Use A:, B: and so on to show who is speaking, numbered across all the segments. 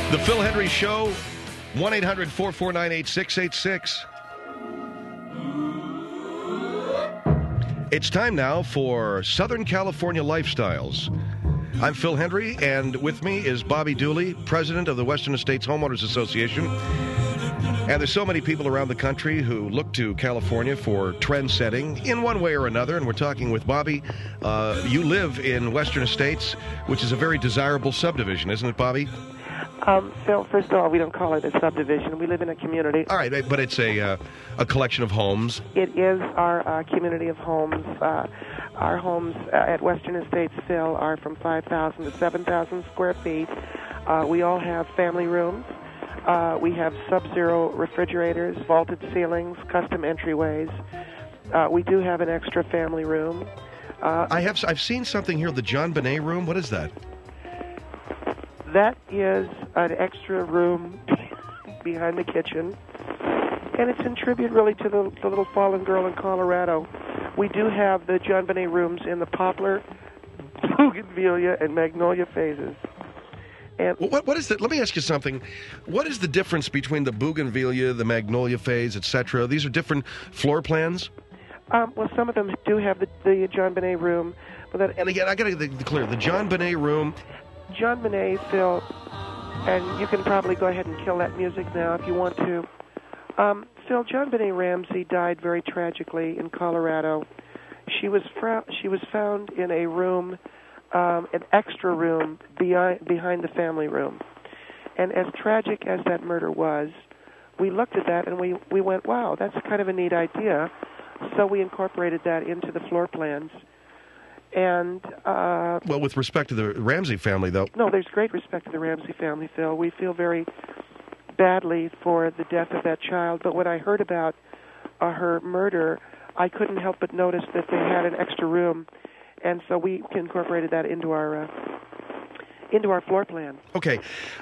A: The Phil Hendry Show, 1-800-449-8686. It's time now for Southern California Lifestyles. I'm Phil Hendry, and with me is Bobby Dooley, president of the Western Estates Homeowners Association. And there's so many people around the country who look to California for trend setting in one way or another, and we're talking with Bobby. You live in Western Estates, which is a very desirable subdivision, isn't it, Bobby?
B: Phil, first of all, we don't call it a subdivision. We live in a community.
A: All right, but it's a collection of homes.
B: It is our community of homes. Our homes at Western Estates, Phil, are from 5,000 to 7,000 square feet. We all have family rooms. We have sub-zero refrigerators, vaulted ceilings, custom entryways. We do have an extra family room.
A: I've seen something here, the John Bonet room. What is that?
B: That is an extra room behind the kitchen, and it's in tribute really to the little fallen girl in Colorado. We do have the John Bonet rooms in the poplar, bougainvillea, and magnolia phases. And
A: what is that? Let me ask you something. What is the difference between the bougainvillea, the magnolia phase, etc.? These are different floor plans?
B: Well, some of them do have the John Bonet room.
A: And again, I got to be clear. The John Bonet room...
B: John Bonet, Phil, and you can probably go ahead and kill that music now if you want to. Phil, John Bonet Ramsey died very tragically in Colorado. She was found in a room, an extra room behind the family room. And as tragic as that murder was, we looked at that and we went, wow, that's kind of a neat idea. So we incorporated that into the floor plans. And
A: well, with respect to the Ramsey family, though.
B: No, there's great respect to the Ramsey family, Phil. We feel very badly for the death of that child. But when I heard about her murder, I couldn't help but notice that they had an extra room, and so we incorporated that into our floor plan.
A: Okay.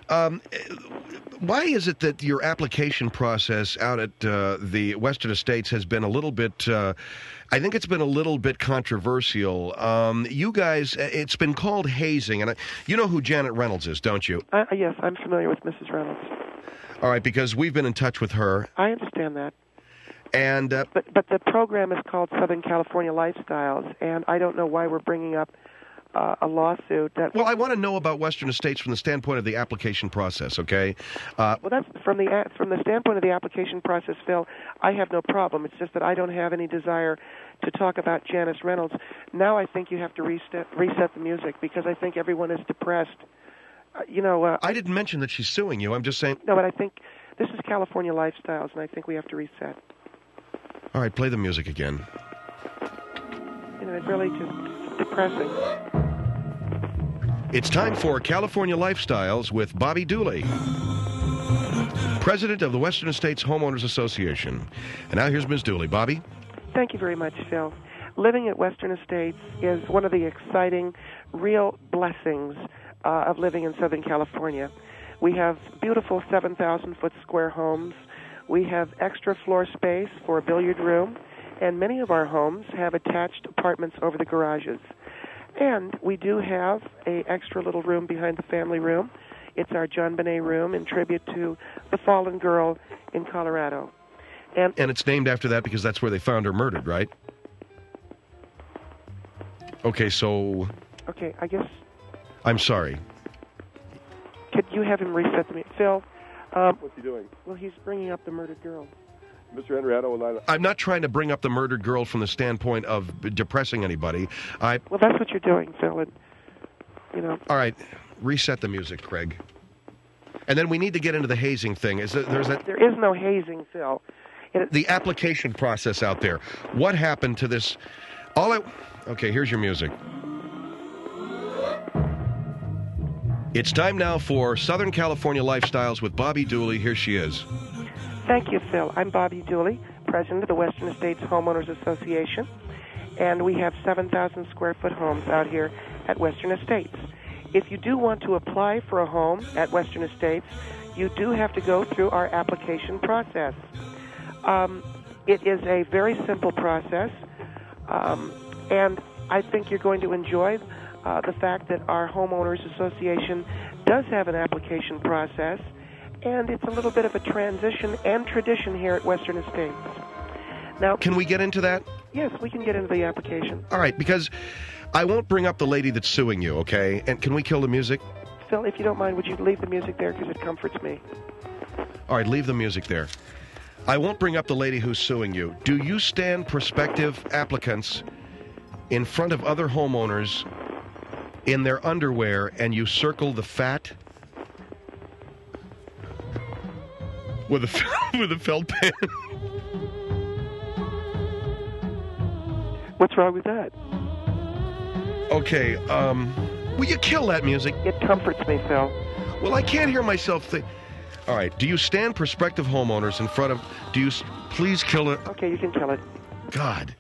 A: Why is it that your application process out at the Western Estates has been a little bit, I think it's been a little bit controversial. You guys, it's been called hazing, and you know who Janet Reynolds is, don't you?
B: Yes, I'm familiar with Mrs. Reynolds.
A: All right, because we've been in touch with her.
B: I understand that.
A: And
B: but the program is called Southern California Lifestyles, and I don't know why we're bringing up a lawsuit.
A: Well, I want to know about Western Estates from the standpoint of the application process, okay?
B: Well, that's from the standpoint of the application process, Phil, I have no problem. It's just that I don't have any desire to talk about Janice Reynolds. Now I think you have to reset the music because I think everyone is depressed.
A: I didn't mention that she's suing you. I'm just saying...
B: No, but I think this is California Lifestyles, and I think we have to reset.
A: All right, play the music again.
B: It's really just depressing.
A: It's time for California Lifestyles with Bobby Dooley, president of the Western Estates Homeowners Association. And now here's Ms. Dooley. Bobby?
B: Thank you very much, Phil. Living at Western Estates is one of the exciting, real blessings of living in Southern California. We have beautiful 7,000-foot square homes. We have extra floor space for a billiard room, and many of our homes have attached apartments over the garages. And we do have an extra little room behind the family room. It's our John Bonet room in tribute to the fallen girl in Colorado. And
A: it's named after that because that's where they found her murdered, right? Okay, so...
B: Okay, I guess...
A: I'm sorry.
B: Could you have him reset the... Phil?
C: What's he doing?
B: Well, he's bringing up the murdered girl.
C: Mr. Henrietta,
A: I'm not trying to bring up the murdered girl from the standpoint of depressing anybody.
B: Well, that's what you're doing, Phil. And,
A: All right, reset the music, Craig. And then we need to get into the hazing thing. There
B: is no hazing, Phil.
A: The application process out there. What happened to this? Okay, here's your music. It's time now for Southern California Lifestyles with Bobby Dooley. Here she is.
B: Thank you, Phil. I'm Bobby Dooley, president of the Western Estates Homeowners Association, and we have 7,000 square foot homes out here at Western Estates. If you do want to apply for a home at Western Estates, you do have to go through our application process. It is a very simple process, and I think you're going to enjoy the fact that our homeowners association does have an application process, and it's a little bit of a transition and tradition here at Western Estates. Now,
A: Can we get into that?
B: yes, we can get into the application.
A: All right, because I won't bring up the lady that's suing you, okay? And can we kill the music?
B: Phil, if you don't mind, would you leave the music there because it comforts me?
A: All right, leave the music there. I won't bring up the lady who's suing you. Do you stand prospective applicants in front of other homeowners in their underwear and you circle the fat with a felt pen?
B: What's wrong with that?
A: Okay, will you kill that music?
B: It comforts me, Phil.
A: Well, I can't hear myself think. All right, do you stand prospective homeowners in front of... Please kill it.
B: Okay, you can kill it.
A: God.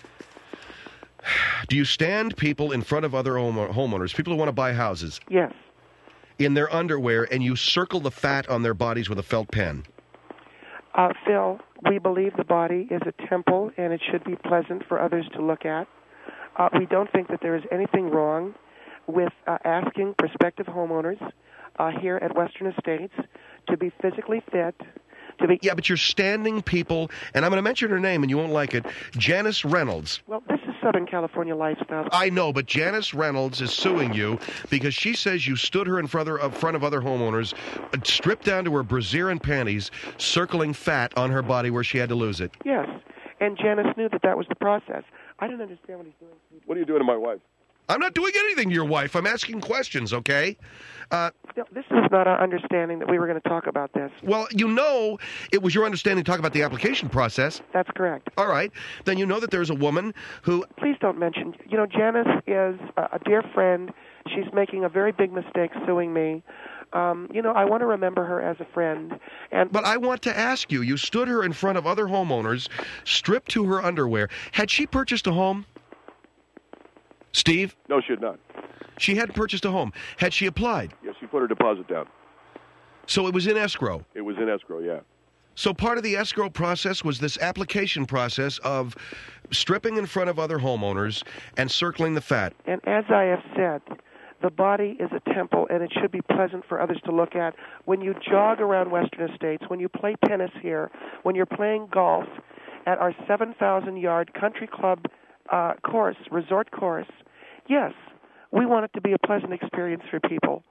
A: Do you stand people in front of other homeowners, people who want to buy houses,
B: Yes.
A: in their underwear, and you circle the fat on their bodies with a felt pen?
B: Phil, we believe the body is a temple, and it should be pleasant for others to look at. We don't think that there is anything wrong with asking prospective homeowners here at Western Estates to be physically fit, to be...
A: Yeah, but you're standing people, and I'm going to mention her name, and you won't like it, Janice Reynolds.
B: Well, this is Southern California lifestyle.
A: I know, but Janice Reynolds is suing you because she says you stood her in front of other homeowners, stripped down to her brassiere and panties, circling fat on her body where she had to lose it.
B: Yes, and Janice knew that that was the process. I don't understand what he's doing.
C: What are you doing to my wife?
A: I'm not doing anything to your wife. I'm asking questions, okay?
B: No, this is not our understanding that we were going to talk about this.
A: Well, you know it was your understanding to talk about the application process.
B: That's correct.
A: All right. Then you know that there's a woman who...
B: Please don't mention. You know, Janice is a dear friend. She's making a very big mistake suing me. You know, I want to remember her as a friend.
A: But I want to ask you, you stood her in front of other homeowners, stripped to her underwear. Had she purchased a home? Steve?
C: No, she had not.
A: She hadn't purchased a home. Had she applied?
C: Yes, she put her deposit down.
A: So it was in escrow?
C: It was in escrow, yeah.
A: So part of the escrow process was this application process of stripping in front of other homeowners and circling the fat.
B: And as I have said, the body is a temple, and it should be pleasant for others to look at. When you jog around Western Estates, when you play tennis here, when you're playing golf at our 7,000-yard country club course, resort course, yes, we want it to be a pleasant experience for people.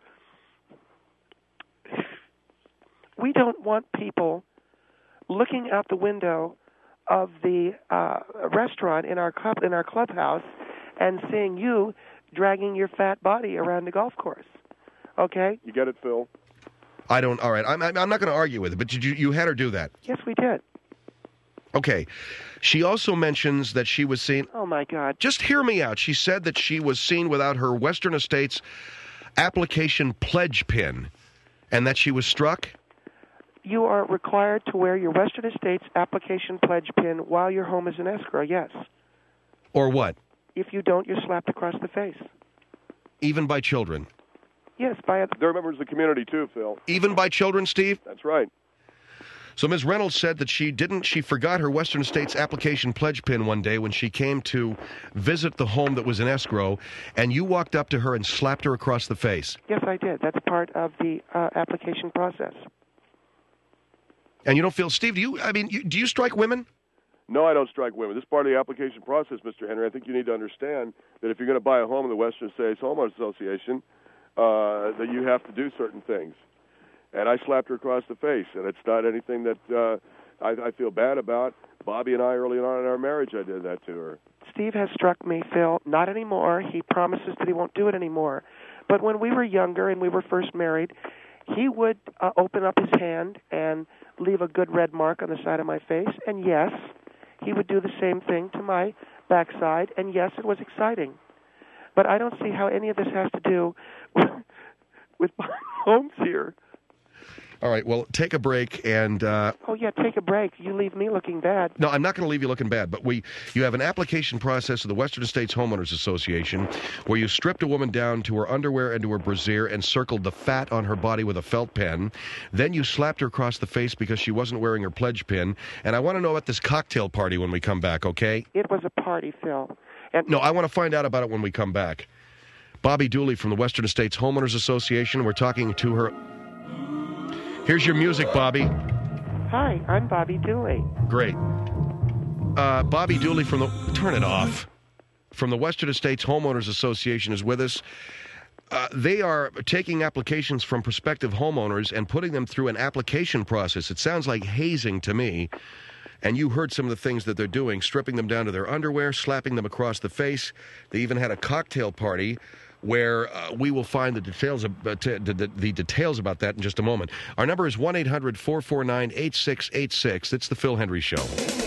B: We don't want people looking out the window of the restaurant in our clubhouse and seeing you dragging your fat body around the golf course. Okay?
C: You get it, Phil?
A: I don't. All right. I'm not going to argue with it, but you had her do that.
B: Yes, we did.
A: Okay. She also mentions that she was seen...
B: Oh, my God.
A: Just hear me out. She said that she was seen without her Western Estates application pledge pin and that she was struck.
B: You are required to wear your Western Estates application pledge pin while your home is in escrow, yes.
A: Or what?
B: If you don't, you're slapped across the face.
A: Even by children?
B: Yes, by a...
C: They're members of the community, too, Phil.
A: Even by children, Steve?
C: That's right.
A: So Ms. Reynolds said that she forgot her Western Estates application pledge pin one day when she came to visit the home that was in escrow, and you walked up to her and slapped her across the face.
B: Yes, I did. That's part of the application process.
A: And you don't feel, Steve, do you strike women?
C: No, I don't strike women. This is part of the application process, Mr. Henry. I think you need to understand that if you're going to buy a home in the Western States Homeowners Association, that you have to do certain things. And I slapped her across the face, and it's not anything that I feel bad about. Bobby and I, early on in our marriage, I did that to her.
B: Steve has struck me, Phil. Not anymore. He promises that he won't do it anymore. But when we were younger and we were first married, he would open up his hand and leave a good red mark on the side of my face. And yes, he would do the same thing to my backside. And yes, it was exciting. But I don't see how any of this has to do with my homes here.
A: All right, well, take a break and...
B: Oh, yeah, take a break. You leave me looking bad.
A: No, I'm not going to leave you looking bad, but you have an application process of the Western States Homeowners Association where you stripped a woman down to her underwear and to her brassiere and circled the fat on her body with a felt pen. Then you slapped her across the face because she wasn't wearing her pledge pin. And I want to know about this cocktail party when we come back, okay?
B: It was a party, Phil. And
A: no, I want to find out about it when we come back. Bobby Dooley from the Western States Homeowners Association. We're talking to her. Here's your music, Bobby.
B: Hi, I'm Bobby Dooley.
A: Great. Bobby Dooley from the... Turn it off. From the Western States Homeowners Association is with us. They are taking applications from prospective homeowners and putting them through an application process. It sounds like hazing to me. And you heard some of the things that they're doing, stripping them down to their underwear, slapping them across the face. They even had a cocktail party where we will find the details about that in just a moment. Our number is 1-800-449-8686. It's the Phil Hendry Show.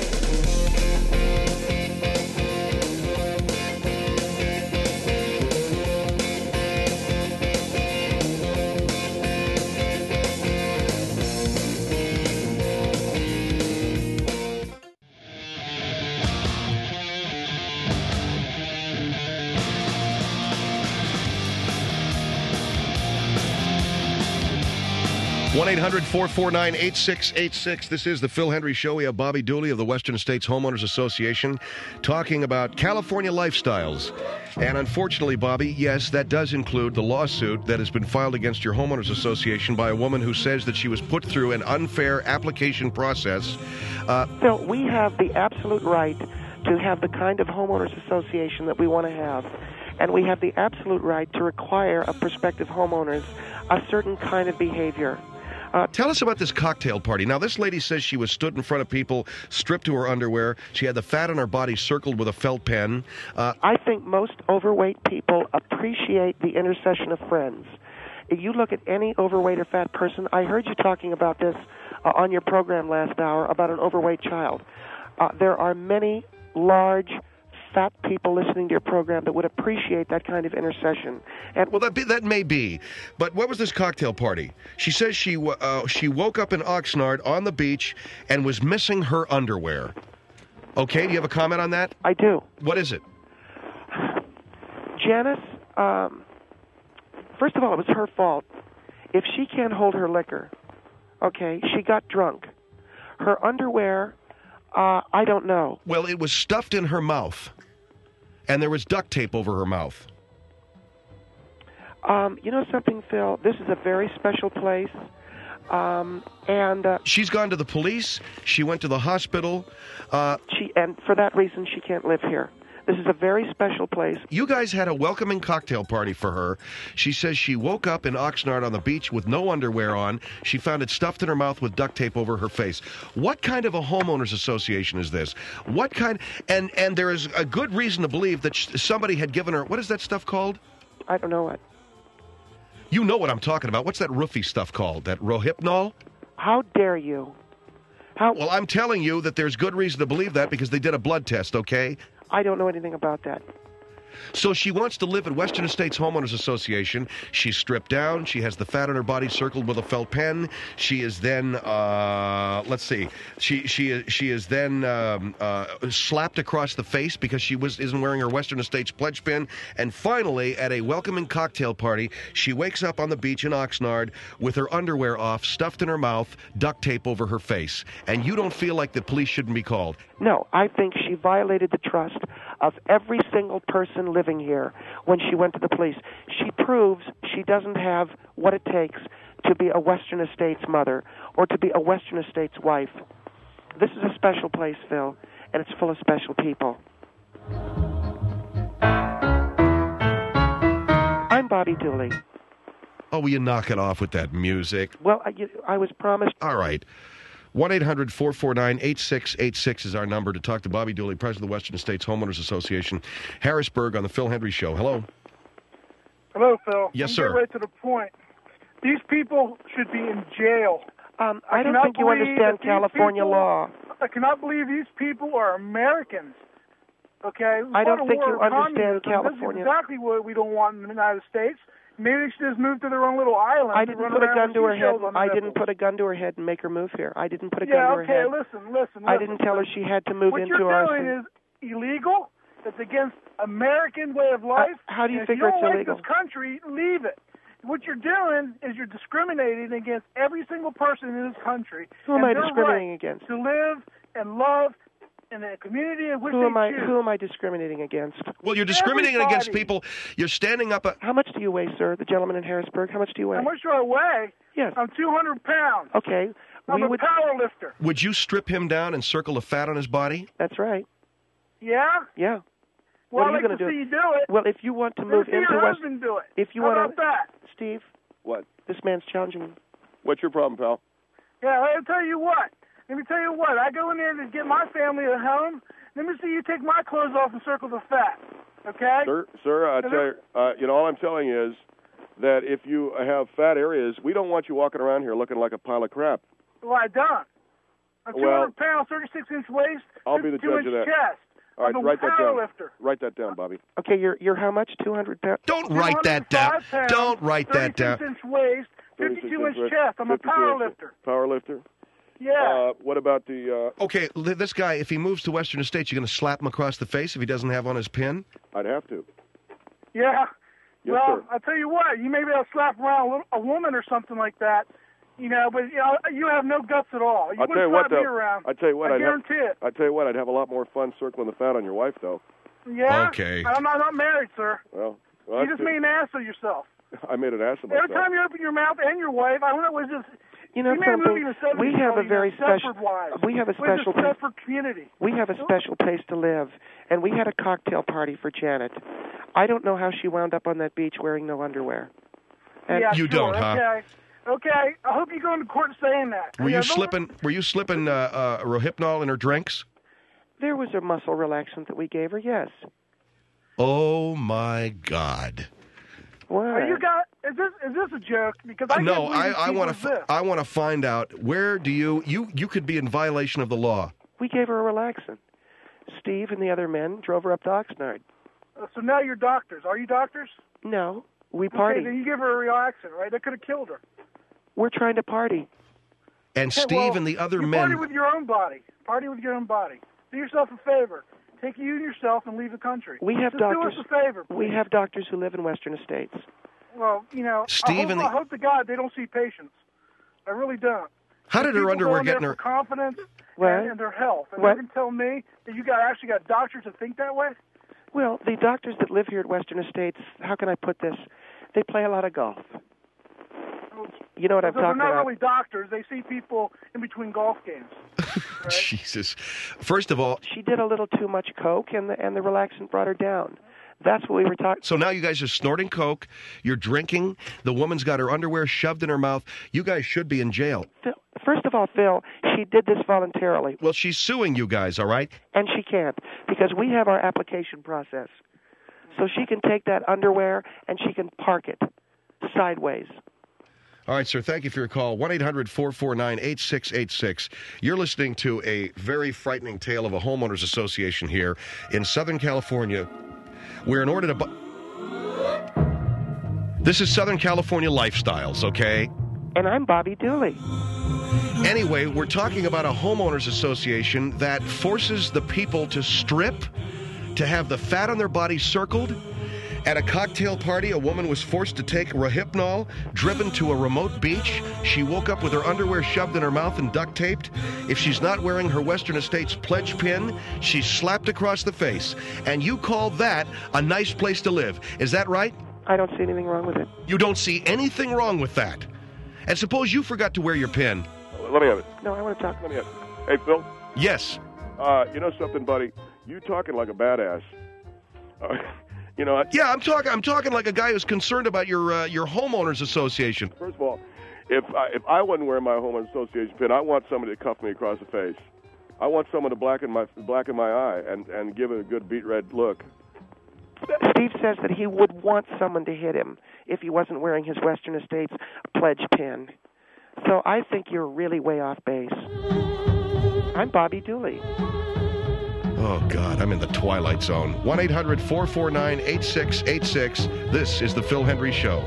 A: One 1-800-449-8686. This is the Phil Hendry Show. We have Bobby Dooley of the Western States Homeowners Association talking about California lifestyles. And unfortunately, Bobby, yes, that does include the lawsuit that has been filed against your homeowners association by a woman who says that she was put through an unfair application process.
B: So we have the absolute right to have the kind of homeowners association that we want to have. And we have the absolute right to require of prospective homeowners a certain kind of behavior.
A: Tell us about this cocktail party. Now, this lady says she was stood in front of people, stripped to her underwear. She had the fat on her body circled with a felt pen.
B: I think most overweight people appreciate the intercession of friends. If you look at any overweight or fat person, I heard you talking about this on your program last hour about an overweight child. There are many large, fat people listening to your program that would appreciate that kind of intercession. And
A: well, that may be. But what was this cocktail party? She says she woke up in Oxnard on the beach and was missing her underwear. Okay, do you have a comment on that?
B: I do.
A: What is it?
B: Janice, first of all, it was her fault. If she can't hold her liquor, okay, she got drunk. Her underwear, I don't know.
A: Well, it was stuffed in her mouth. And there was duct tape over her mouth.
B: You know something, Phil? This is a very special place.
A: She's gone to the police. She went to the hospital.
B: And for that reason, she can't live here. This is a very special place.
A: You guys had a welcoming cocktail party for her. She says she woke up in Oxnard on the beach with no underwear on. She found it stuffed in her mouth with duct tape over her face. What kind of a homeowners association is this? What kind? And there is a good reason to believe that somebody had given her, what is that stuff called?
B: I don't know what.
A: You know what I'm talking about. What's that roofie stuff called? That Rohypnol?
B: How dare you?
A: Well, I'm telling you that there's good reason to believe that because they did a blood test, okay?
B: I don't know anything about that.
A: So she wants to live at Western States Homeowners Association. She's stripped down. She has the fat on her body circled with a felt pen. She is then, let's see, she is then slapped across the face because she isn't wearing her Western States pledge pin. And finally, at a welcoming cocktail party, she wakes up on the beach in Oxnard with her underwear off, stuffed in her mouth, duct tape over her face. And you don't feel like the police shouldn't be called?
B: No, I think she violated the trust of every single person living here when she went to the police. She proves she doesn't have what it takes to be a Western Estates mother or to be a Western Estates wife. This is a special place, Phil, and it's full of special people. I'm Bobby Dooley.
A: Oh, will you knock it off with that music?
B: Well, I was promised...
A: All right. 1-800-449-8686 is our number to talk to Bobby Dooley, President of the Western States Homeowners Association, Harrisburg, on the Phil Hendry Show. Hello.
D: Hello, Phil.
A: Yes, sir.
D: Get right to the point. These people should be in jail.
B: I don't think you understand California law.
D: I cannot believe these people are Americans. Okay?
B: I don't think you understand California.
D: This is exactly what we don't want in the United States. Maybe they should just move to their own little island.
B: I didn't put a gun to her head. I didn't put a gun to her head and make her move here. I didn't put a gun to her head.
D: Listen.
B: I didn't tell her she had to move into our...
D: What you're doing is illegal. It's against American way of life.
B: How do you figure it's illegal?
D: If you don't like this country, leave it. What you're doing is you're discriminating against every single person in this country.
B: Who am I discriminating against?
D: To live and love in the community in which
B: Who
D: they
B: am
D: choose.
B: Who am I discriminating against?
A: Well, you're discriminating against
D: Everybody.
A: people. You're standing up.
B: How much do you weigh, sir? The gentleman in Harrisburg. How much do you weigh?
D: How much do I weigh?
B: Yes.
D: I'm 200 pounds.
B: Okay.
D: I'm a power lifter.
A: Would you strip him down and circle the fat on his body?
B: That's right.
D: Yeah?
B: Yeah.
D: Well,
B: What are you
D: I'd like
B: gonna
D: to
B: do?
D: see you do it.
B: Well, if you want to
D: Maybe
B: move
D: see
B: into
D: your
B: West,
D: husband do it.
B: if you
D: How
B: want
D: about that?
B: Steve,
C: What?
B: this man's challenging you.
C: What's your problem, pal?
D: Yeah, I'll tell you what. Let me tell you what. I go in there to get my family at home. Let me see you take my clothes off and circle the fat. Okay?
C: Sir, I tell you, all I'm telling you is that if you have fat areas, we don't want you walking around here looking like a pile of crap.
D: Well, I don't. I'm 200 pounds, 36-inch waist,
C: I'll be the judge
D: 52-inch
C: of that.
D: chest.
C: All right,
D: I'm a
C: write that
D: power
C: down.
D: lifter.
C: Write that down, Bobby.
B: Okay, you're how much? 200 pounds?
A: Don't write that down.
D: 205 pounds,
A: Don't write that down.
D: 36-inch waist, 52-inch chest. I'm a power lifter.
C: Power lifter?
D: Yeah.
C: What about the...
A: Okay, this guy, if he moves to Western Estates, you're going to slap him across the face if he doesn't have on his pin?
C: I'd have to.
D: Yeah.
C: Yes,
D: Well,
C: sir.
D: I'll tell you what. You may be able to slap around a woman or something like that, but you have no guts at all. You
C: I'll tell
D: wouldn't
C: you what,
D: slap me
C: though.
D: around.
C: I tell you what,
D: I guarantee it.
C: I tell you what, I'd have a lot more fun circling the fat on your wife, though.
D: Yeah?
A: Okay.
D: I'm not married, sir.
C: Well
D: You
C: that's
D: just
C: good.
D: made an ass of yourself.
C: I made an ass of myself.
D: Every time you open your mouth and your wife, I don't know, it was just...
B: You know
D: You made a movie in
B: something?
D: the 70s
B: We have a
D: called,
B: very special.
D: Stepford Wives.
B: We have a
D: We're just
B: special.
D: a Stepford community.
B: We have a special place to live, and we had a cocktail party for Janet. I don't know how she wound up on that beach wearing no underwear. And
D: Yeah,
A: You
D: sure.
A: don't, huh?
D: Okay. I hope you go into court saying that.
A: Were
D: Yeah,
A: you
D: don't-
A: slipping? Were you slipping Rohypnol in her drinks?
B: there was a muscle relaxant that we gave her. Yes.
A: Oh my God!
B: What?
D: Are you got? Is this a joke? Because I
A: No,
D: can't believe
A: I
D: these
A: want
D: people
A: to.
D: exist.
A: I want to find out where do you could be in violation of the law.
B: We gave her a relaxant. Steve and the other men drove her up to Oxnard.
D: So now you're doctors. Are you doctors?
B: No, we party.
D: Okay, then you give her a relaxant, right? That could have killed her.
B: We're trying to party.
A: And
D: Okay,
A: Steve
D: well,
A: and the other
D: you
A: men.
D: Party with your own body. Party with your own body. Do yourself a favor. Take you and yourself and leave the country.
B: We have
D: Just
B: doctors.
D: do us a favor, please.
B: We have doctors who live in Western Estates.
D: Well,
A: Steve and the-
D: I hope to God they don't see patients. I really don't.
A: How did her
D: People
A: underwear
D: go in
A: get
D: there
A: in her?
D: for confidence
B: What?
D: and their health. And
B: What?
D: they can tell me that you actually got doctors that think that way?
B: Well, the doctors that live here at Western Estates, how can I put this? They play a lot of golf. You know what I'm
D: So they're
B: talking
D: not
B: about?
D: really doctors. They see people in between golf games. Right?
A: Jesus! First of all,
B: She did a little too much coke, and the relaxant brought her down. That's what we were talking.
A: so now you guys are snorting coke. You're drinking. The woman's got her underwear shoved in her mouth. You guys should be in jail.
B: First of all, Phil, she did this voluntarily,
A: Well, she's suing you guys. All right.
B: and she can't because we have our application process. So she can take that underwear and she can park it sideways.
A: All right, sir. Thank you for your call. 1-800-449-8686. You're listening to a very frightening tale of a homeowners association here in Southern California, where in order to this is Southern California Lifestyles, okay?
B: And I'm Bobby Dooley.
A: Anyway, we're talking about a homeowners association that forces the people to strip, to have the fat on their body circled. At a cocktail party, a woman was forced to take Rohypnol, driven to a remote beach. She woke up with her underwear shoved in her mouth and duct taped. If she's not wearing her Western Estates pledge pin, she's slapped across the face. And you call that a nice place to live. Is that right?
B: I don't see anything wrong with it.
A: You don't see anything wrong with that. And suppose you forgot to wear your pin.
C: Let me have it.
B: No, I want to talk.
C: Let me have it. Hey, Phil.
A: Yes.
C: You know something, buddy? You talking like a badass.
A: Yeah, I'm talking like a guy who's concerned about your homeowners association.
C: First of all, if I wasn't wearing my homeowners association pin, I want somebody to cuff me across the face. I want someone to blacken my eye and give it a good beet red look.
B: Steve says that he would want someone to hit him if he wasn't wearing his Western Estates pledge pin. So I think you're really way off base. I'm Bobby Dooley.
A: Oh, God, I'm in the twilight zone. 1-800-449-8686. This is the Phil Hendry Show.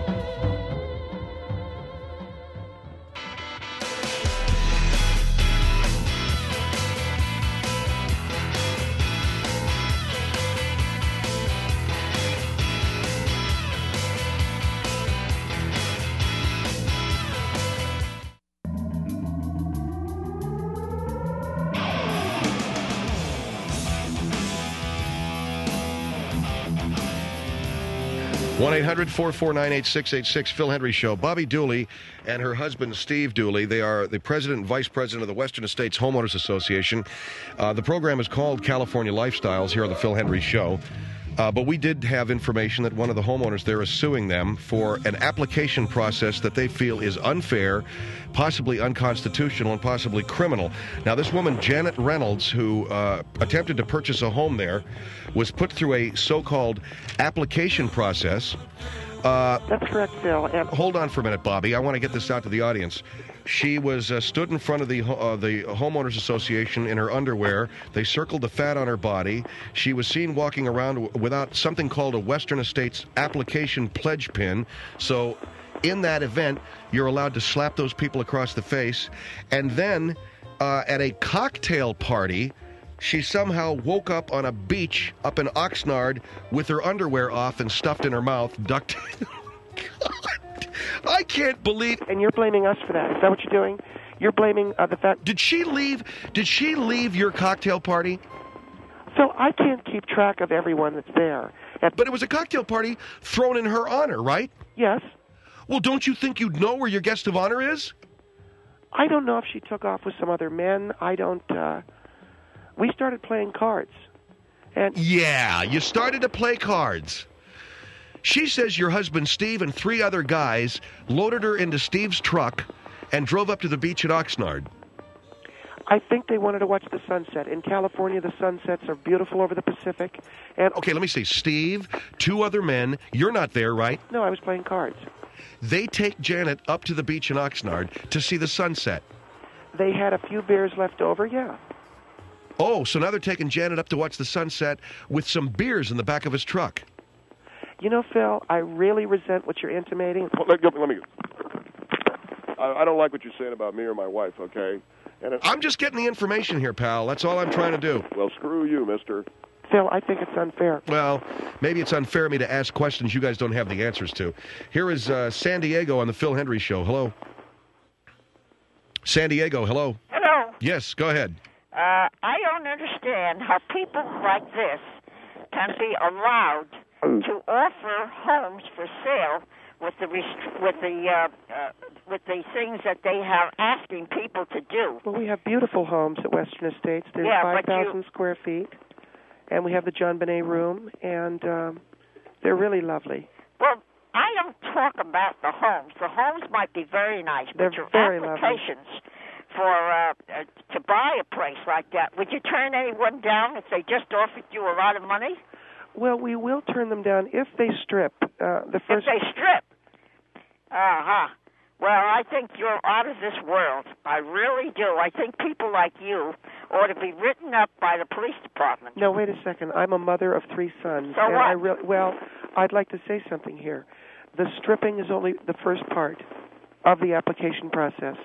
A: 1-800-449-8686, Phil Hendry Show. Bobby Dooley and her husband, Steve Dooley, they are the president and vice president of the Western Estates Homeowners Association. The program is called California Lifestyles here on the Phil Hendry Show. But we did have information that one of the homeowners there is suing them for an application process that they feel is unfair, possibly unconstitutional, and possibly criminal. Now, this woman, Janet Reynolds, who attempted to purchase a home there, was put through a so-called application process.
B: That's correct, Phil. And
A: Hold on for a minute, Bobby. I want to get this out to the audience. She was stood in front of the Homeowners Association in her underwear. They circled the fat on her body. She was seen walking around without something called a Western Estates application pledge pin. So in that event, you're allowed to slap those people across the face. And then at a cocktail party, she somehow woke up on a beach up in Oxnard with her underwear off and stuffed in her mouth, ducked. God, I can't believe.
B: and you're blaming us for that. Is that what you're doing? You're blaming the fact.
A: Did she leave your cocktail party?
B: So I can't keep track of everyone that's there.
A: But it was a cocktail party thrown in her honor, right?
B: Yes.
A: Well, don't you think you'd know where your guest of honor is?
B: I don't know if she took off with some other men. I don't. We started playing cards. And
A: Yeah, you started to play cards. She says your husband, Steve, and 3 other guys loaded her into Steve's truck and drove up to the beach at Oxnard.
B: I think they wanted to watch the sunset. In California, the sunsets are beautiful over the Pacific. And
A: Okay, let me see. Steve, 2 other men. You're not there, right?
B: no, I was playing cards.
A: They take Janet up to the beach in Oxnard to see the sunset.
B: They had a few beers left over, yeah.
A: Oh, so now they're taking Janet up to watch the sunset with some beers in the back of his truck.
B: You know, Phil, I really resent what you're intimating.
C: Well, let me. I don't like what you're saying about me or my wife. Okay.
A: I'm just getting the information here, pal. That's all I'm trying to do.
C: Well, screw you, mister.
B: Phil, I think it's unfair.
A: Well, maybe it's unfair of me to ask questions you guys don't have the answers to. Here is San Diego on the Phil Hendry Show. Hello. San Diego, hello.
E: Hello.
A: Yes, go ahead.
E: I don't understand how people like this can be allowed to offer homes for sale with the things that they have asking people to do.
B: Well, we have beautiful homes at Western Estates. There's
E: Yeah, but
B: 5,000 square feet, and we have the John Bonet room, and they're really lovely.
E: Well, I don't talk about the homes. The homes might be very nice,
B: They're
E: but your
B: very lovely.
E: applications for to buy a place like that, would you turn anyone down if they just offered you a lot of money?
B: Well, we will turn them down if they strip. The first.
E: If they strip. Uh-huh. Well, I think you're out of this world. I really do. I think people like you ought to be written up by the police department.
B: No, wait a second. I'm a mother of 3 sons.
E: So
B: and
E: what?
B: I'd like to say something here. The stripping is only the first part of the application process.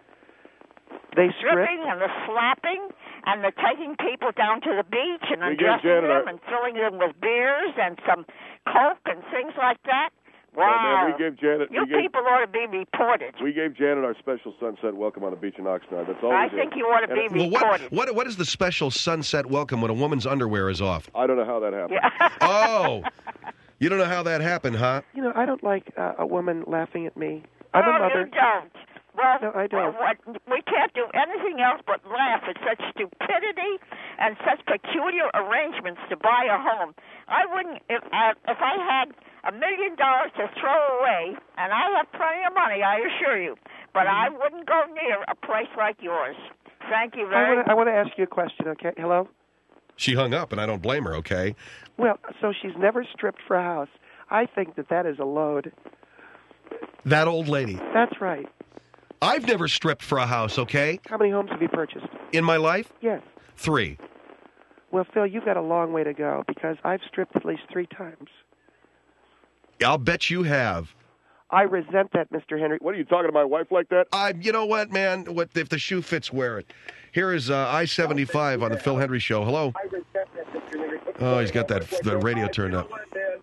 B: They strip.
E: Stripping and the slapping and the taking people down to the beach and
C: We gave
E: undressing
C: Janet
E: them and filling them with beers and some coke and things like that. Wow.
C: Well, man, we gave Janet.
E: People ought to be reported.
C: We gave Janet our special sunset welcome on the beach in Oxnard. That's all
E: I
C: we did.
E: think you ought to be
A: Well,
E: reported.
A: what is the special sunset welcome when a woman's underwear is off?
C: I don't know how that happened.
E: Yeah.
A: Oh, you don't know how that happened, huh?
B: You know, I don't like a woman laughing at me. I'm a mother.
E: You don't. Well,
B: No, I don't.
E: We can't do anything else but laugh at such stupidity and such peculiar arrangements to buy a home. I wouldn't, if I had $1 million to throw away, and I have plenty of money, I assure you, but I wouldn't go near a place like yours. Thank you very much.
B: I want to ask you a question, okay? Hello?
A: She hung up, and I don't blame her, okay?
B: Well, so she's never stripped for a house. I think that is a load.
A: That old lady.
B: That's right.
A: I've never stripped for a house, okay?
B: How many homes have you purchased?
A: In my life?
B: Yes.
A: 3.
B: Well, Phil, you've got a long way to go because I've stripped at least 3 times.
A: I'll bet you have.
B: I resent that, Mr. Henry.
C: What are you talking to my wife like that?
A: You know what, man? What if the shoe fits, wear it. Here is I-75 on the Phil Hendry Show. Hello. Oh, he's got the radio turned up.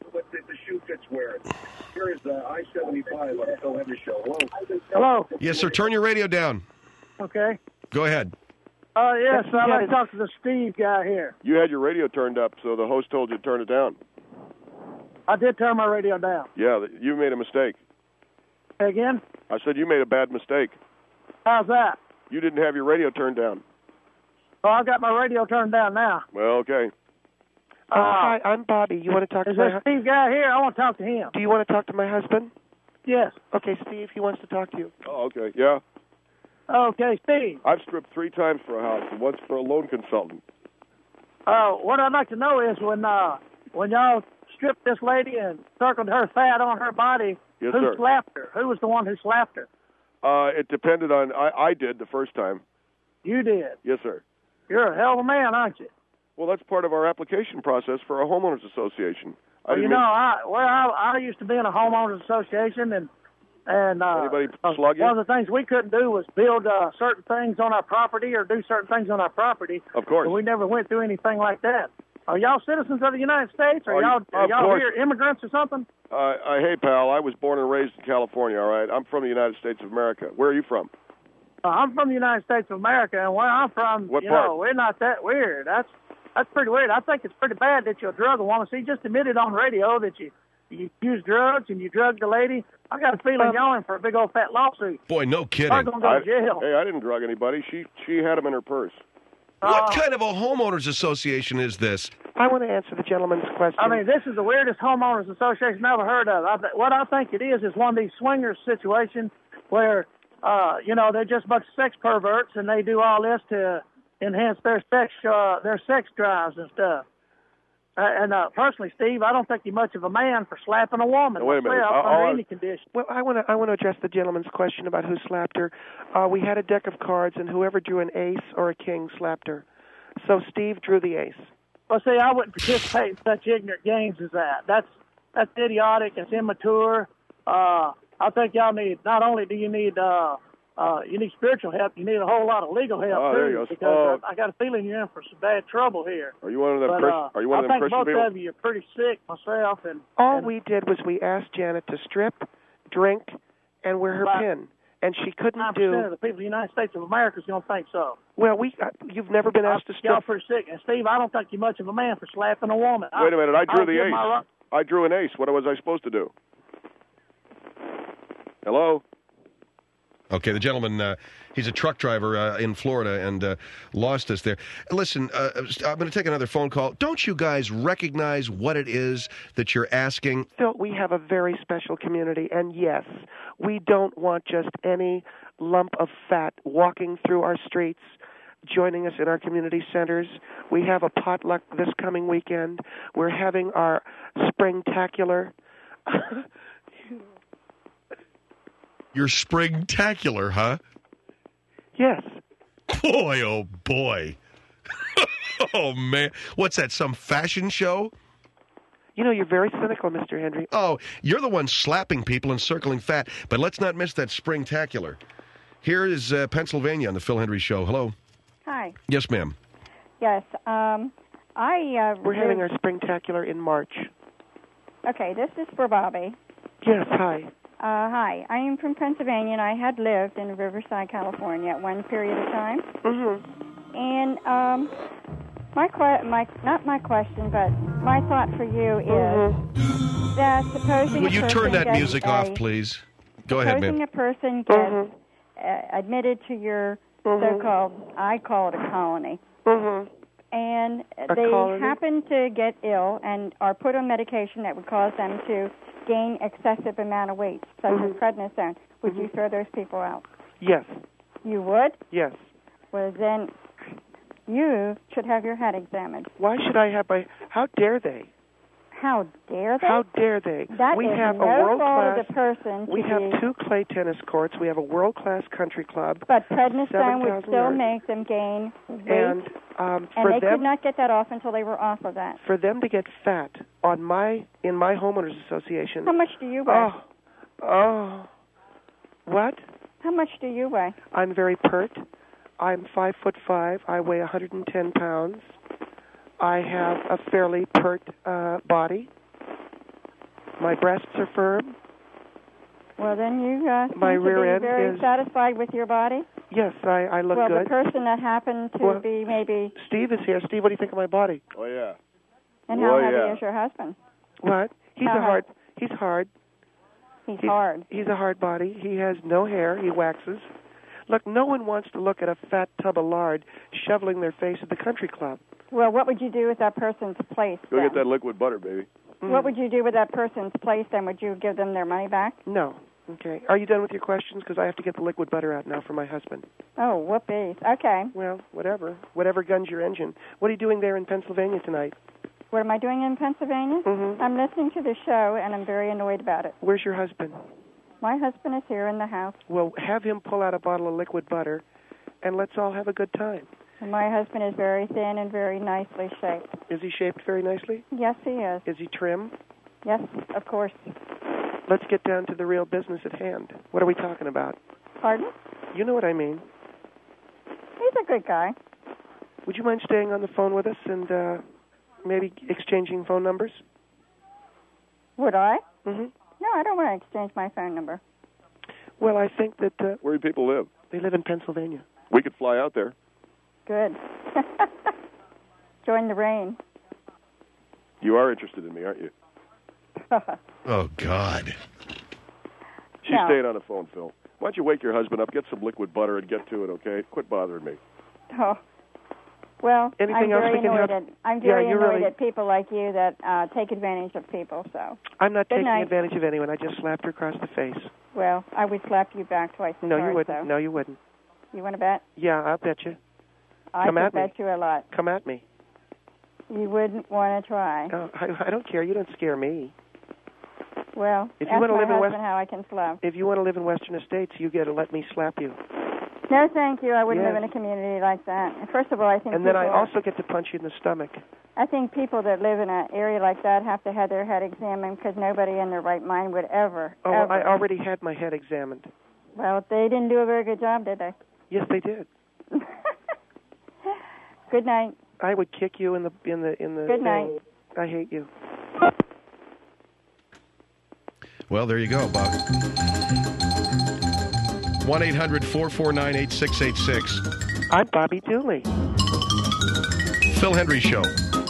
F: Here is I-75 on the Phil Hendry Show.
D: Hello.
A: Yes, sir. Turn your radio down.
D: Okay.
A: Go ahead.
D: Yes, I'd like to talk to the Steve guy here.
C: You had your radio turned up, so the host told you to turn it down.
G: I did turn my radio down.
C: Yeah, you made a mistake.
G: Say again?
C: I said you made a bad mistake.
G: How's that?
C: You didn't have your radio turned down.
G: Oh, I got my radio turned down now.
C: Well, okay.
B: Hi, I'm Bobby. You want to talk to
G: Is
B: my
G: this Steve guy here? I want to talk to him.
B: Do you want to talk to my husband?
G: Yes.
B: Okay, Steve, he wants to talk to you.
C: Oh, okay. Yeah.
G: Okay, Steve.
C: I've stripped 3 times for a house and once for a loan consultant.
G: What I'd like to know is when y'all stripped this lady and circled her fat on her body,
C: Yes,
G: who
C: sir.
G: slapped her? Who was the one who slapped her?
C: It depended on, I did the first time.
G: You did.
C: Yes, sir.
G: You're a hell of a man, aren't you?
C: Well, that's part of our application process for a homeowners association.
G: Well, you know, I used to be in a homeowners association, and
C: Anybody slug you?
G: one of the things we couldn't do was build certain things on our property or do certain things on our property.
C: Of course.
G: So we never went through anything like that. Are y'all citizens of the United States? Are y'all
C: course.
G: here immigrants or something?
C: Hey, pal, I was born and raised in California, all right? I'm from the United States of America. Where are you from?
G: I'm from the United States of America, and where I'm from,
C: What
G: you
C: part?
G: know, we're not that weird. That's pretty weird. I think it's pretty bad that you're a drug woman. So you just admitted on radio that you used drugs and you drugged the lady. I got a feeling y'all in for a big old fat lawsuit.
A: Boy, no kidding.
G: I'm going to go to jail.
C: Hey, I didn't drug anybody. She had them in her purse.
A: What kind of a homeowners association is this?
B: I want to answer the gentleman's question.
G: I mean, this is the weirdest homeowners association I've ever heard of. What I think it is one of these swingers situations where, you know, they're just a bunch of sex perverts and they do all this to enhance their sex drives and stuff. And personally, Steve, I don't think you're much of a man for slapping a woman.
C: Wait a minute.
G: Myself, under any condition.
B: Well, I want to address the gentleman's question about who slapped her. We had a deck of cards, and whoever drew an ace or a king slapped her. So Steve drew the ace.
G: Well, see, I wouldn't participate in such ignorant games as that. That's idiotic. It's immature. I think y'all need, not only do you need spiritual help, you need a whole lot of legal help
C: there you
G: too.
C: go.
G: Because I got a feeling you're in for some bad trouble here.
C: Are you one of them?
G: But,
C: are you one of them
G: I think
C: Christian
G: both
C: people?
G: of you are pretty sick. Myself and
B: All we did was we asked Janet to strip, drink, and wear her pin, and she couldn't
G: 9%
B: do.
G: of the people in the United States of America is going to think so.
B: Well, you've never been asked to
G: Y'all
B: strip.
G: pretty sick. And Steve, I don't think you're much of a man for slapping a woman.
C: Wait a minute. I drew the
G: give
C: ace.
G: my
C: I drew an ace. What was I supposed to do? Hello?
A: Okay, the gentleman, he's a truck driver in Florida and lost us there. Listen, I'm going to take another phone call. Don't you guys recognize what it is that you're asking?
B: Phil, we have a very special community, and yes, we don't want just any lump of fat walking through our streets, joining us in our community centers. We have a potluck this coming weekend. We're having our springtacular.
A: You're springtacular, huh?
B: Yes.
A: Boy, oh boy. Oh, man. What's that, some fashion show?
B: You know, you're very cynical, Mr. Henry.
A: Oh, you're the one slapping people and circling fat. But let's not miss that springtacular. Here is Pennsylvania on the Phil Henry Show. Hello.
H: Hi.
A: Yes, ma'am.
H: Yes.
B: We're having our springtacular in March.
H: Okay, this is for Bobby.
B: Yes, hi.
H: Hi. I am from Pennsylvania, and I had lived in Riverside, California at one period of time.
B: Mm-hmm.
H: And not my question, but my thought for you is that supposing
A: Will you turn that
H: gets
A: music off, please? Go ahead, ma'am.
H: Supposing a person gets admitted to your so-called, I call it a colony, and they happen to get ill and are put on medication that would cause them to gain excessive amount of weight, such as prednisone, would you throw those people out?
B: Yes.
H: You would?
B: Yes.
H: Well, then you should have your head examined.
B: Why should I have my... How dare they?
H: How dare they?
B: How dare they?
H: That
B: we
H: is
B: have
H: no
B: a world
H: fault
B: class,
H: of the person.
B: We have 2 clay tennis courts. We have a world-class country club.
H: But prednisone would
B: 7,000
H: still
B: yards.
H: make them gain weight.
B: And
H: and they could not get that off until they were off of that.
B: For them to get fat in my homeowners association.
H: How much do you weigh?
B: What?
H: How much do you weigh?
B: I'm very pert. I'm 5'5". I weigh 110 pounds. I have a fairly pert body. My breasts are firm.
H: Well, then you
B: my
H: seem
B: rear
H: to
B: end
H: be very
B: is...
H: satisfied with your body.
B: Yes, I look
H: well,
B: good.
H: Well, the person that happened to be maybe...
B: Steve is here. Steve, what do you think of my body?
C: Oh, yeah.
H: And how heavy is your husband?
B: What? He's hard. He's hard.
H: He's hard.
B: He's a hard body. He has no hair. He waxes. Look, no one wants to look at a fat tub of lard shoveling their face at the country club.
H: Well, what would you do with that person's place?
C: Go get that liquid butter, baby.
H: What would you do with that person's place, then? Would you give them their money back?
B: No. Okay. Are you done with your questions? Because I have to get the liquid butter out now for my husband.
H: Oh, whoopies. Okay.
B: Well, whatever. Whatever guns your engine. What are you doing there in Pennsylvania tonight?
H: What am I doing in Pennsylvania?
B: Mm-hmm.
H: I'm listening to the show, and I'm very annoyed about it.
B: Where's your husband?
H: My husband is here in the house.
B: Well, have him pull out a bottle of liquid butter, and let's all have a good time.
H: And my husband is very thin and very nicely shaped.
B: Is he shaped very nicely?
H: Yes, he is.
B: Is he trim?
H: Yes, of course.
B: Let's get down to the real business at hand. What are we talking about?
H: Pardon?
B: You know what I mean.
H: He's a good guy.
B: Would you mind staying on the phone with us and maybe exchanging phone numbers?
H: Would I?
B: Mm-hmm.
H: No, I don't want to exchange my phone number.
B: Well, I think that...
C: Where do people live?
B: They live in Pennsylvania.
C: We could fly out there.
H: Good. Join the rain.
C: You are interested in me, aren't you?
A: Oh, God.
C: She's staying on the phone, Phil. Why don't you wake your husband up, get some liquid butter, and get to it, okay? Quit bothering me.
H: Oh. Well,
B: Anything else we can help?
H: I'm very annoyed at people like you that take advantage of people, so.
B: I'm not taking advantage of anyone. I just slapped her across the face.
H: Well, I would slap you back twice as hard,
B: you wouldn't.
H: So.
B: No, you wouldn't.
H: You want to bet?
B: Yeah, I'll bet you.
H: I could bet you a lot.
B: Come at me.
H: You wouldn't want to try.
B: No, I don't care. You don't scare me.
H: Well,
B: if you want to live in
H: how I can slap.
B: If you want to live in Western Estates, you got to let me slap you.
H: No, thank you. I wouldn't live in a community like that. First of all, I think.
B: And then I also get to punch you in the stomach.
H: I think people that live in an area like that have to have their head examined because nobody in their right mind would ever.
B: Oh, I already had my head examined.
H: Well, they didn't do a very good job, did they?
B: Yes, they did.
H: Good night.
B: I would kick you in the.
H: Good night.
B: I hate you.
A: Well, there you go, Bob. 1-800-449-8686.
B: I'm Bobby Dooley.
A: Phil Hendry Show.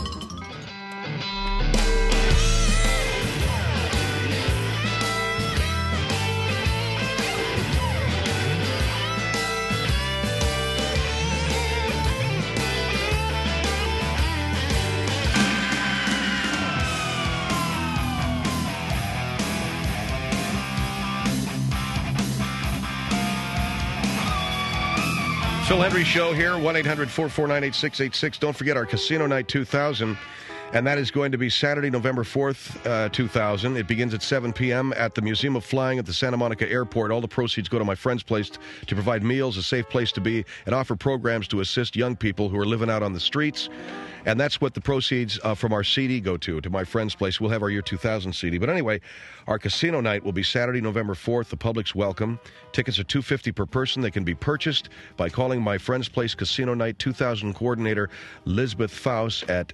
A: Phil Hendry Show here, 1-800-449-8686. Don't forget our Casino Night 2000, and that is going to be Saturday, November 4th, 2000. It begins at 7 p.m. at the Museum of Flying at the Santa Monica Airport. All the proceeds go to my friend's place to provide meals, a safe place to be, and offer programs to assist young people who are living out on the streets. And that's what the proceeds from our CD go to my friend's place. We'll have our year 2000 CD. But anyway, our casino night will be Saturday, November 4th. The public's welcome. Tickets are $250 per person. They can be purchased by calling my friend's place Casino Night 2000 coordinator Lisbeth Faust at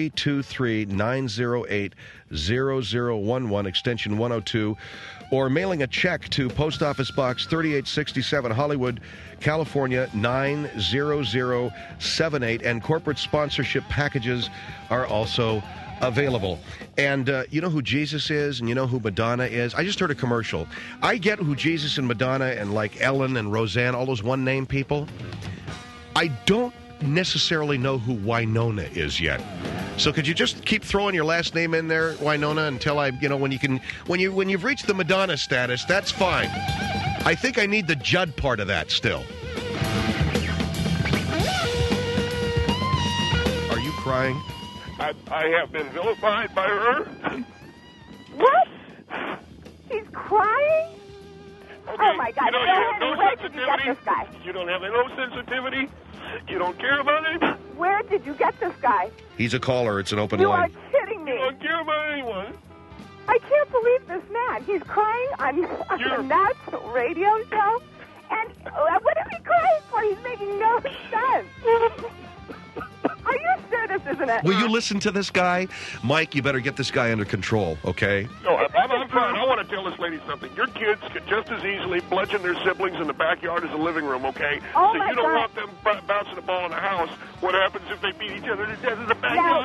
A: 323-908-0011, extension 102, or mailing a check to Post Office Box 3867, Hollywood, California 90078, and corporate sponsorship packages are also available. And you know who Jesus is, and you know who Madonna is? I just heard a commercial. I get who Jesus and Madonna and like Ellen and Roseanne, all those one-name people. I don't necessarily know who Winona is yet. So could you just keep throwing your last name in there, Winona, until when you've reached the Madonna status, that's fine. I think I need the Judd part of that still. Are you crying?
C: I have been vilified by her.
I: What? He's crying?
C: Okay,
I: oh, my God. Where did you get this guy?
C: You don't have no sensitivity. You don't care about him.
I: Where did you get this guy?
A: He's a caller. It's an open
I: line.
A: You
I: are kidding me.
C: You don't care about anyone.
I: I can't believe this man. He's crying on the Nuts radio show. And what is he crying for? He's making no sense. Are you sure this isn't it?
A: Will you listen to this guy? Mike, you better get this guy under control, okay?
C: No, I'm fine. I want to tell this lady something. Your kids could just as easily bludgeon their siblings in the backyard as the living room, okay?
I: Oh,
C: so
I: my
C: you don't
I: God.
C: want them bouncing the ball in the house. What happens if they beat each other to death in the backyard?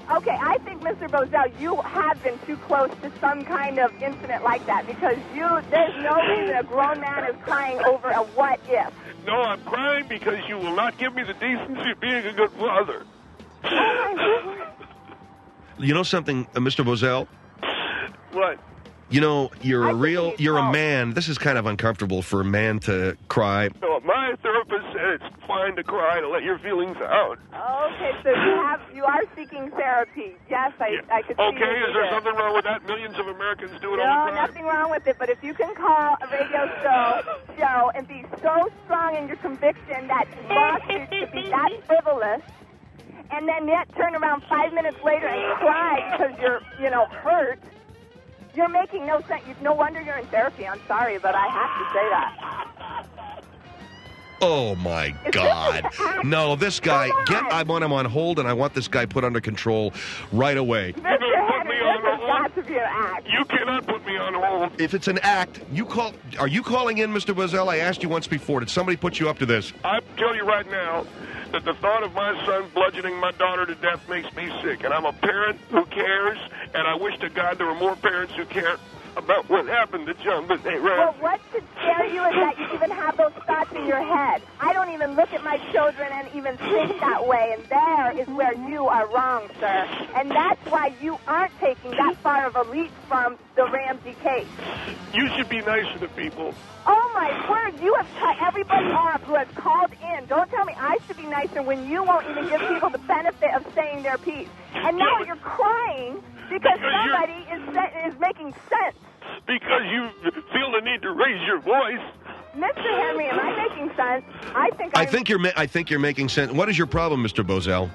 I: Okay, I think, Mr. Bozell, you have been too close to some kind of incident like that because there's no reason a grown man is crying over a what if.
C: No, I'm crying because you will not give me the decency of being a good father.
I: Oh, my Lord.
A: You know something, Mr. Bozell?
C: What?
A: You know, you're a man. This is kind of uncomfortable for a man to cry.
C: No, my therapist said it's fine to cry to let your feelings out.
I: Okay, so you are seeking therapy. Yes, I could see
C: okay, is there something wrong with that? Millions of Americans do it all the time.
I: No, nothing wrong with it, but if you can call a radio show and be so strong in your conviction that lawsuits should be that frivolous, and then yet turn around 5 minutes later and cry because you're, hurt, you're making no sense. No wonder you're in therapy. I'm sorry, but I have to say that.
A: Oh, my God. No, this guy, I want him on hold, and I want this guy put under control right away.
I: Mr. Henry, this has got to be an act.
C: You cannot put me on hold.
A: If it's an act, are you calling in, Mr. Bozell? I asked you once before. Did somebody put you up to this?
C: I tell you right now that the thought of my son bludgeoning my daughter to death makes me sick, and I'm a parent who cares, and I wish to God there were more parents who care about what happened to John Benet Ramsey.
I: Well, what should scare you is that you even have those thoughts in your head. I don't even look at my children and even think that way, and there is where you are wrong, sir. And that's why you aren't taking that far of a leap from the Ramsey case.
C: You should be nicer to people.
I: Oh, my word, you have cut everybody off who has called in. Don't tell me I should be nicer when you won't even give people the benefit of saying their piece. And now you're crying because somebody is making sense.
C: Because you feel the need to raise your voice.
I: Mr. Henry, am I making sense?
A: I think you're making sense. What is your problem, Mr. Bozell?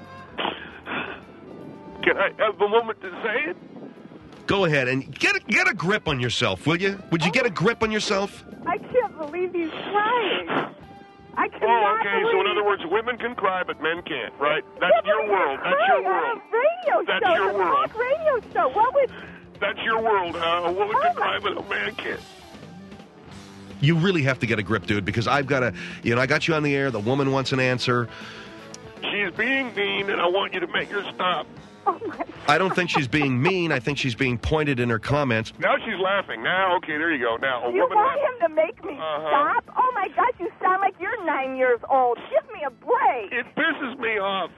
C: Can I have a moment to say it?
A: Go ahead and get a grip on yourself, will you? Would you get a grip on yourself?
I: I can't believe he's crying. I cannot
C: okay, so in other words, women can cry, but men can't, right? That's your world. That's your world.
I: That's your world. Radio show. What would...
C: That's your world. A woman can cry, but a man can't.
A: You really have to get a grip, dude, because I've got to, I got you on the air. The woman wants an answer.
C: She's being mean, and I want you to make her stop.
I: Oh, my God.
A: I don't think she's being mean. I think she's being pointed in her comments.
C: Now she's laughing. Now, okay, there you go. Now,
I: you want him to make me stop? Oh, my gosh, you sound like you're 9 years old. Give me a break.
C: It pisses me off.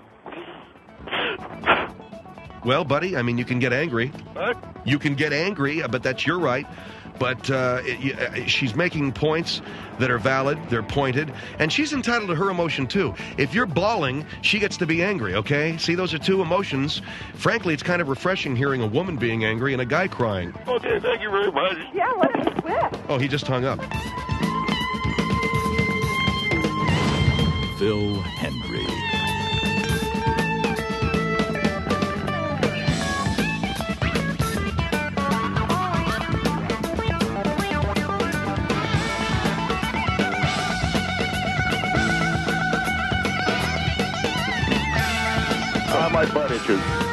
A: Well, buddy, I mean, you can get angry.
C: What?
A: You can get angry, but that's your right. But she's making points that are valid, they're pointed, and she's entitled to her emotion, too. If you're bawling, she gets to be angry, okay? See, those are two emotions. Frankly, it's kind of refreshing hearing a woman being angry and a guy crying.
C: Okay, thank you very much.
I: Yeah, what is this?
A: Oh, he just hung up.
J: Phil Hendrie.
C: My butt itches.